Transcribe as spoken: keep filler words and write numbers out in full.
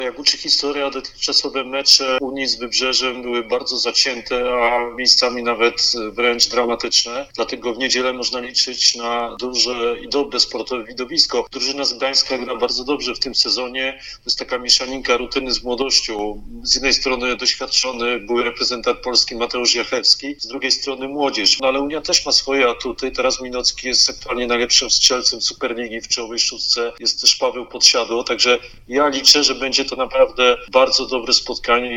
Jak uczy historia, dotychczasowe mecze Unii z Wybrzeżem były bardzo zacięte, a miejscami nawet wręcz dramatyczne. Dlatego w niedzielę można liczyć na duże i dobre sportowe widowisko. Drużyna z Gdańska gra bardzo dobrze w tym sezonie. To jest taka mieszaninka rutyny z młodością. Z jednej strony doświadczony były reprezentant Polski Mateusz Jachewski, z drugiej strony młodzież. No ale Unia też ma swoje atuty. Teraz Minocki jest aktualnie najlepszym strzelcem Superligi w czołowej szóstce. Jest też Paweł Podsiadło. Także ja liczę, że będzie to naprawdę bardzo dobre spotkanie.